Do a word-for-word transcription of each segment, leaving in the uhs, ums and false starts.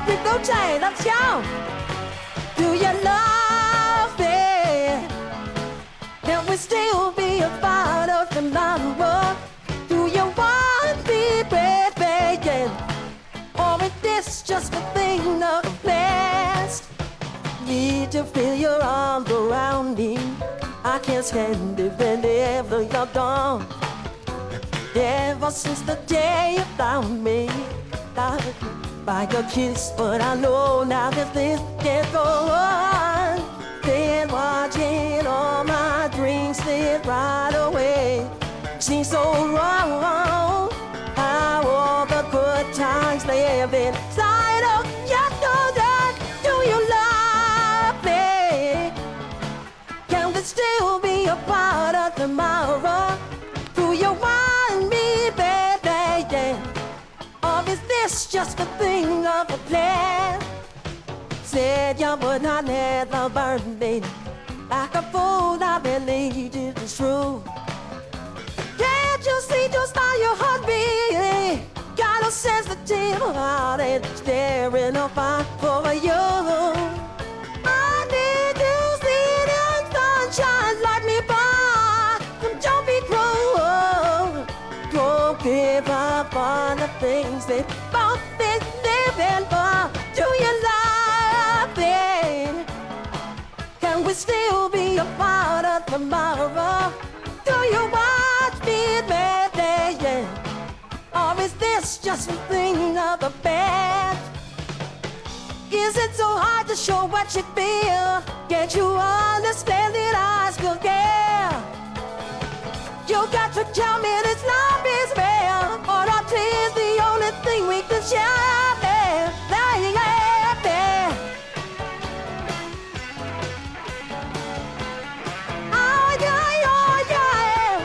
grip go tight, let's go. Do you love me? Can we still be a part of tomorrow? Do you want me, baby? Or is this just a thing of the past? Need to feel your arms around me. I can't stand it whenever you're gone. Ever since the day you found me, by your kiss, but I know now that this can't go on. Been watching all my dreams slip right away. Seems so wrong how all the good times live inside of yesterday. Do you love me? Can we still be a part of tomorrow? Do you want me, baby? Or is this just a thing of the past? Said you would not let love burn me. Like a fool, I believed it was true. Can't you see just how your heart beats? Got a sensitive heart and staring up for you. I need to see the sunshine light me by. Don't be cruel. Don't give up on the things that both been living for. Do you love me? Can we still be a part of tomorrow? Do you watch me, baby? Or is this just a thing of the past? Is it so hard to show what you feel? Can't you understand that I still care? You got to tell me this love is real, or not is the only thing we can share. Yeah, yeah, yeah. Oh yeah, oh yeah.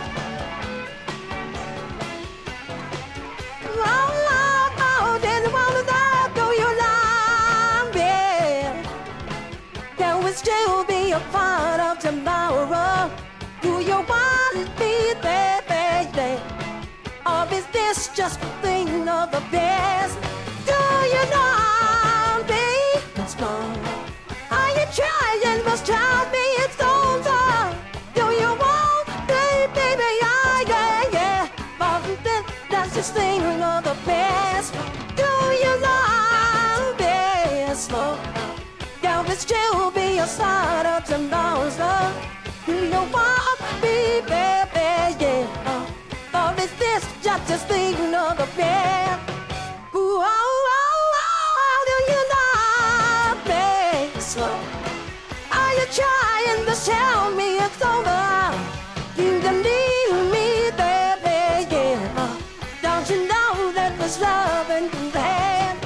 Oh, oh, oh, didn't wanna know. Do you love me? Can we still be a part of tomorrow? Do you want me, baby? Or is this just a thing of the past? Do you know me? It's gone. Are you trying? Must tell me it's over. Do you want me, baby? Yeah, yeah, yeah. But then that's just a thing of the past. Do you love me? Slow. Can we still be a start of tomorrow? Do you want me, baby? Yeah. Or is this just a thing of the past? Ooh, oh, oh, oh, do you love me? So, are you trying to tell me it's over? You can leave me, baby, yeah. Don't you know that there's love in the hand?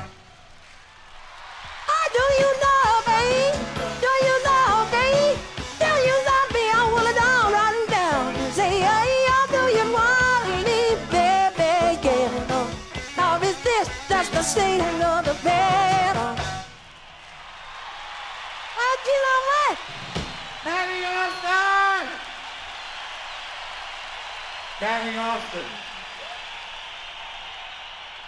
Oh, do you love me? Do you love me? Do you love me? I wanna know, run down and say, hey, oh, do you want me, baby, yeah. Or is this just the state of the bed? Oh, do you know what? Danny Austin! Danny Austin.